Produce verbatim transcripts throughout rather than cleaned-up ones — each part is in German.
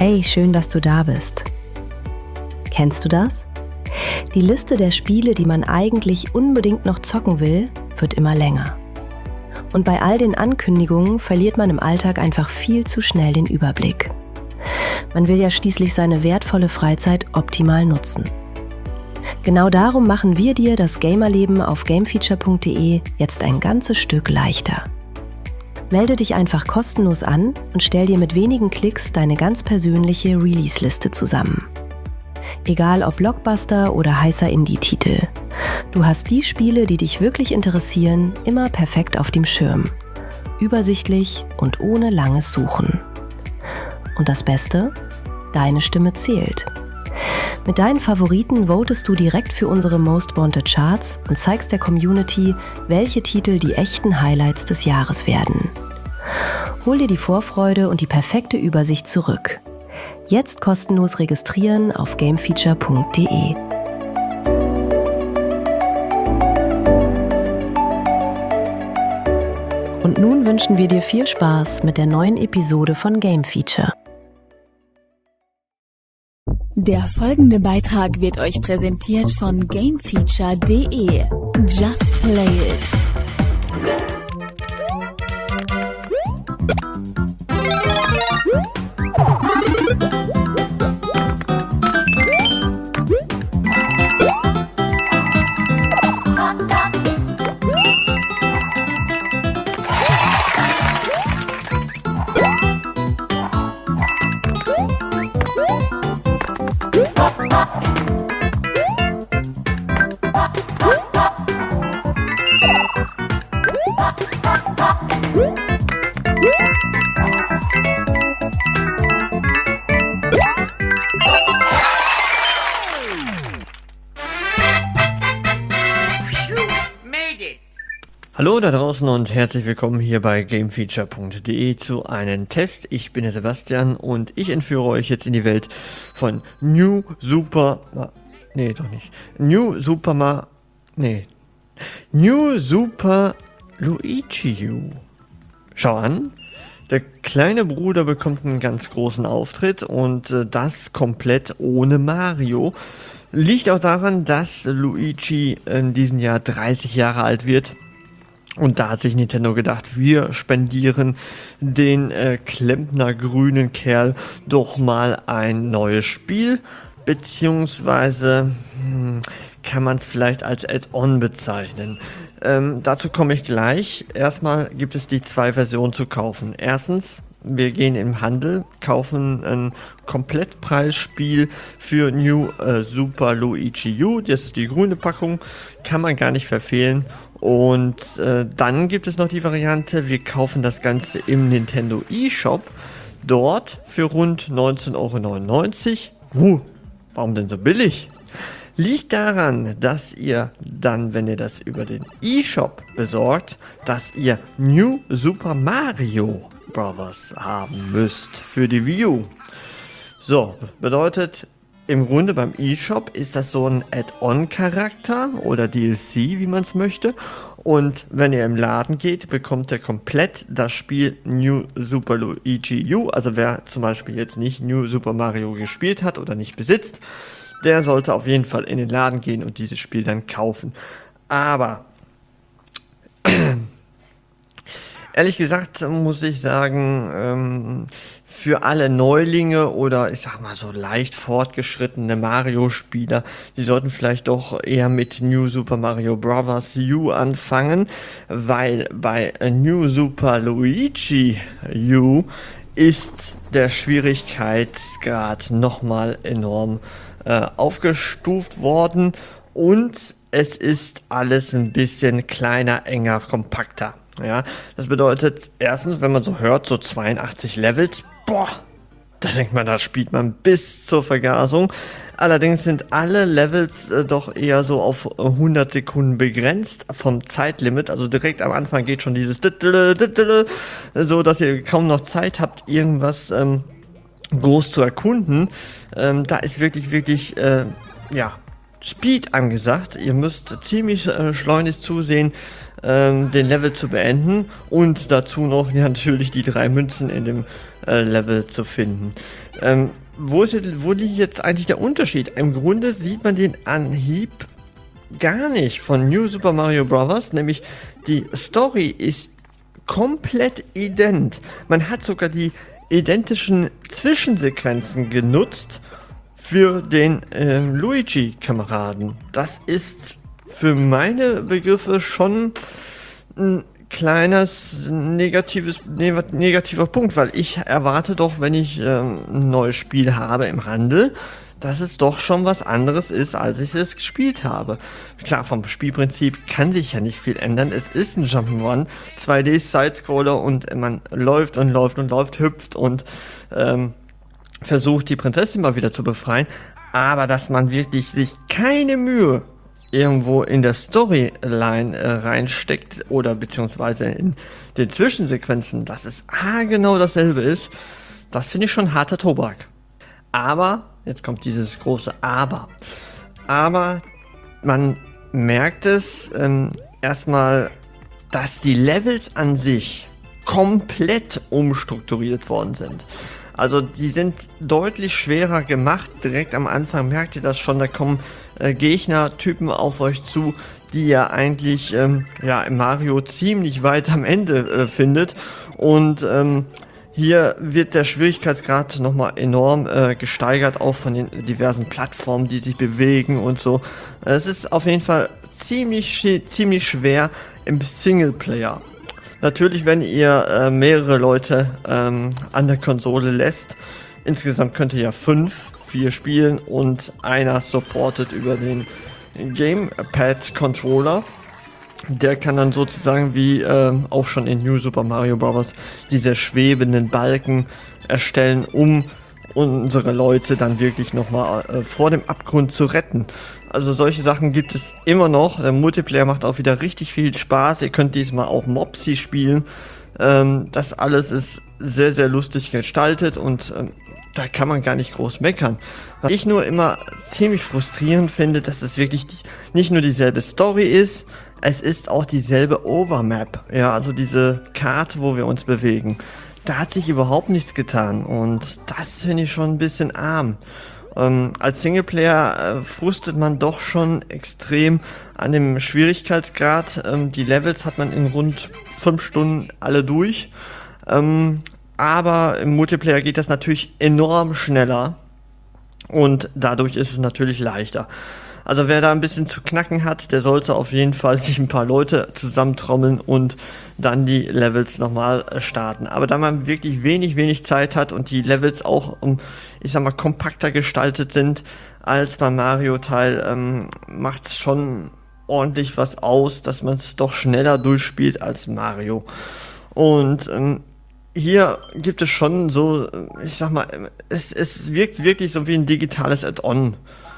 Hey, schön, dass du da bist. Kennst du das? Die Liste der Spiele, die man eigentlich unbedingt noch zocken will, wird immer länger. Und bei all den Ankündigungen verliert man im Alltag einfach viel zu schnell den Überblick. Man will ja schließlich seine wertvolle Freizeit optimal nutzen. Genau darum machen wir dir das Gamerleben auf gamefeature punkt de jetzt ein ganzes Stück leichter. Melde dich einfach kostenlos an und stell dir mit wenigen Klicks deine ganz persönliche Release-Liste zusammen. Egal ob Blockbuster oder heißer Indie-Titel. Du hast die Spiele, die dich wirklich interessieren, immer perfekt auf dem Schirm. Übersichtlich und ohne langes Suchen. Und das Beste? Deine Stimme zählt. Mit deinen Favoriten votest du direkt für unsere Most Wanted Charts und zeigst der Community, welche Titel die echten Highlights des Jahres werden. Hol dir die Vorfreude und die perfekte Übersicht zurück. Jetzt kostenlos registrieren auf gamefeature punkt de. Und nun wünschen wir dir viel Spaß mit der neuen Episode von Game Feature. Der folgende Beitrag wird euch präsentiert von gamefeature punkt de. Just play it. Hallo da draußen und herzlich willkommen hier bei gamefeature punkt de zu einem Test. Ich bin der Sebastian und ich entführe euch jetzt in die Welt von New Super... Ma- nee, doch nicht. New Super... Ma- nee. New Super Luigi U. Schau an. Der kleine Bruder bekommt einen ganz großen Auftritt und äh, das komplett ohne Mario. Liegt auch daran, dass Luigi in diesem Jahr dreißig Jahre alt wird. Und da hat sich Nintendo gedacht, wir spendieren den äh, Klempner grünen Kerl doch mal ein neues Spiel, beziehungsweise hm, kann man es vielleicht als Add-on bezeichnen. Ähm, dazu komme ich gleich. Erstmal gibt es die zwei Versionen zu kaufen. Erstens, wir gehen im Handel, kaufen ein Komplettpreisspiel für New äh, Super Luigi U. Das ist die grüne Packung, kann man gar nicht verfehlen. Und äh, dann gibt es noch die Variante, wir kaufen das Ganze im Nintendo eShop. Dort für rund neunzehn Euro neunundneunzig. Uh, warum denn so billig? Liegt daran, dass ihr dann, wenn ihr das über den eShop besorgt, dass ihr New Super Mario Brothers haben müsst für die Wii U. So, bedeutet, im Grunde beim eShop ist das so ein Add-on-Charakter oder D L C, wie man es möchte. Und wenn ihr im Laden geht, bekommt ihr komplett das Spiel New Super Luigi U. Also wer zum Beispiel jetzt nicht New Super Mario gespielt hat oder nicht besitzt, der sollte auf jeden Fall in den Laden gehen und dieses Spiel dann kaufen. Aber ehrlich gesagt muss ich sagen, ähm, für alle Neulinge oder ich sag mal so leicht fortgeschrittene Mario-Spieler, die sollten vielleicht doch eher mit New Super Mario Bros. U anfangen, weil bei New Super Luigi U ist der Schwierigkeitsgrad nochmal enorm äh, aufgestuft worden und es ist alles ein bisschen kleiner, enger, kompakter. Ja, das bedeutet, erstens, wenn man so hört, so zweiundachtzig Levels, boah, da denkt man, da spielt man bis zur Vergasung. Allerdings sind alle Levels äh, doch eher so auf hundert Sekunden begrenzt vom Zeitlimit. Also direkt am Anfang geht schon dieses so, dass ihr kaum noch Zeit habt, irgendwas ähm, groß zu erkunden. Ähm, da ist wirklich, wirklich, äh, ja, Speed angesagt. Ihr müsst ziemlich äh, schleunig zusehen, ähm, den Level zu beenden und dazu noch ja, natürlich die drei Münzen in dem äh, Level zu finden. Ähm, wo, ist jetzt, wo liegt jetzt eigentlich der Unterschied? Im Grunde sieht man den Anhieb gar nicht von New Super Mario Bros., nämlich die Story ist komplett ident. Man hat sogar die identischen Zwischensequenzen genutzt für den äh, Luigi-Kameraden. Das ist für meine Begriffe schon ein kleines negatives, negativer Punkt, weil ich erwarte doch, wenn ich ähm, ein neues Spiel habe im Handel, dass es doch schon was anderes ist, als ich es gespielt habe. Klar, vom Spielprinzip kann sich ja nicht viel ändern. Es ist ein Jump'n'Run, zwei D-Sidescroller und man läuft und läuft und läuft, hüpft und ähm, versucht, die Prinzessin mal wieder zu befreien. Aber dass man wirklich sich keine Mühe irgendwo in der Storyline äh, reinsteckt oder beziehungsweise in den Zwischensequenzen, dass es ah, genau dasselbe ist, das finde ich schon harter Tobak. Aber, jetzt kommt dieses große Aber, aber man merkt es ähm, erstmal, dass die Levels an sich komplett umstrukturiert worden sind. Also die sind deutlich schwerer gemacht. Direkt am Anfang merkt ihr das schon, da kommen äh, Gegnertypen auf euch zu, die ihr eigentlich ähm, ja, im Mario ziemlich weit am Ende äh, findet. Und ähm, hier wird der Schwierigkeitsgrad nochmal enorm äh, gesteigert, auch von den diversen Plattformen, die sich bewegen und so. Es ist auf jeden Fall ziemlich, ziemlich schwer im Singleplayer. Natürlich, wenn ihr äh, mehrere Leute ähm, an der Konsole lässt, insgesamt könnt ihr ja fünf, vier spielen und einer supportet über den Gamepad-Controller. Der kann dann sozusagen wie äh, auch schon in New Super Mario Bros. Diese schwebenden Balken erstellen, um unsere Leute dann wirklich nochmal äh, vor dem Abgrund zu retten. Also solche Sachen gibt es immer noch. Der Multiplayer macht auch wieder richtig viel Spaß. Ihr könnt diesmal auch Mopsy spielen. Ähm, das alles ist sehr, sehr lustig gestaltet und ähm, da kann man gar nicht groß meckern. Was ich nur immer ziemlich frustrierend finde, dass es wirklich die, nicht nur dieselbe Story ist, es ist auch dieselbe Overmap. Ja, also diese Karte, wo wir uns bewegen. Da hat sich überhaupt nichts getan und das finde ich schon ein bisschen arm. Ähm, als Singleplayer äh, frustet man doch schon extrem an dem Schwierigkeitsgrad. Ähm, die Levels hat man in rund fünf Stunden alle durch. Ähm, aber im Multiplayer geht das natürlich enorm schneller und dadurch ist es natürlich leichter. Also wer da ein bisschen zu knacken hat, der sollte auf jeden Fall sich ein paar Leute zusammentrommeln und dann die Levels nochmal starten. Aber da man wirklich wenig, wenig Zeit hat und die Levels auch, ich sag mal, kompakter gestaltet sind als beim Mario-Teil, ähm, macht es schon ordentlich was aus, dass man es doch schneller durchspielt als Mario. Und ähm, hier gibt es schon so, ich sag mal, es, es wirkt wirklich so wie ein digitales Add-on.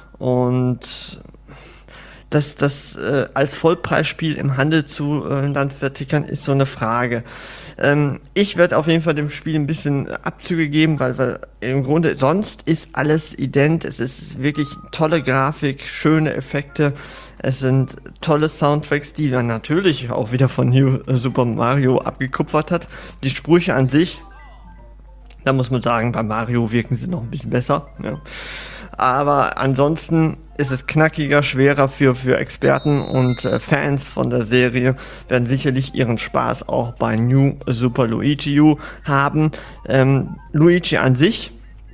Und das, das äh, als Vollpreisspiel im Handel zu äh, dann vertickern, ist so eine Frage. Ähm, ich werde auf jeden Fall dem Spiel ein bisschen Abzüge geben, weil, weil im Grunde sonst ist alles ident. Es ist wirklich tolle Grafik, schöne Effekte. Es sind tolle Soundtracks, die man natürlich auch wieder von New Super Mario abgekupfert hat. Die Sprüche an sich, da muss man sagen, bei Mario wirken sie noch ein bisschen besser. Ja. Aber ansonsten ist es knackiger, schwerer für, für Experten und äh, Fans von der Serie werden sicherlich ihren Spaß auch bei New Super Luigi U haben. Ähm, Luigi an sich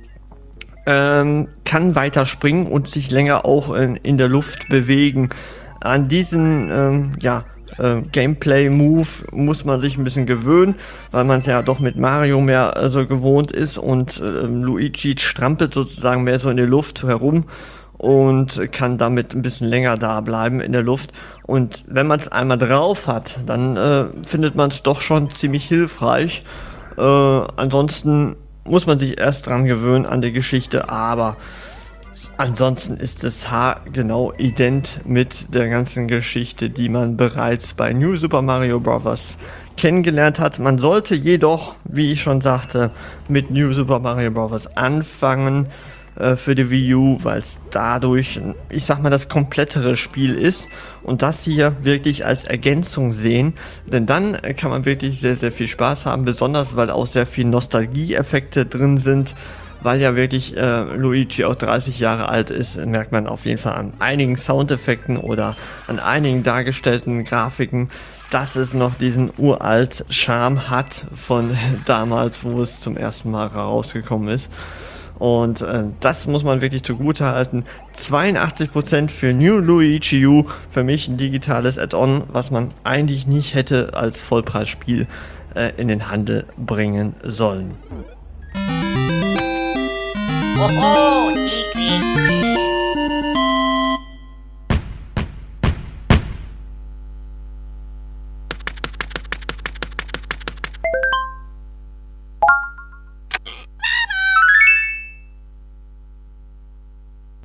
ähm, kann weiter springen und sich länger auch in, in der Luft bewegen. An diesen ähm, ja, äh, Gameplay-Move muss man sich ein bisschen gewöhnen, weil man es ja doch mit Mario mehr äh, so gewohnt ist und äh, Luigi strampelt sozusagen mehr so in der Luft herum und kann damit ein bisschen länger da bleiben in der Luft. Und wenn man es einmal drauf hat, dann äh, findet man es doch schon ziemlich hilfreich. Äh, ansonsten muss man sich erst dran gewöhnen an die Geschichte, aber ansonsten ist es haargenau ident mit der ganzen Geschichte, die man bereits bei New Super Mario Bros. Kennengelernt hat. Man sollte jedoch, wie ich schon sagte, mit New Super Mario Bros. Anfangen, äh, für die Wii U, weil es dadurch, ich sag mal, das komplettere Spiel ist und das hier wirklich als Ergänzung sehen, denn dann kann man wirklich sehr, sehr viel Spaß haben, besonders weil auch sehr viel Nostalgie-Effekte drin sind. Weil ja wirklich äh, Luigi auch dreißig Jahre alt ist, merkt man auf jeden Fall an einigen Soundeffekten oder an einigen dargestellten Grafiken, dass es noch diesen uralt Charme hat von damals, wo es zum ersten Mal rausgekommen ist. Und äh, das muss man wirklich zugute halten. zweiundachtzig Prozent für New Luigi U, für mich ein digitales Add-on, was man eigentlich nicht hätte als Vollpreisspiel äh, in den Handel bringen sollen. Oh,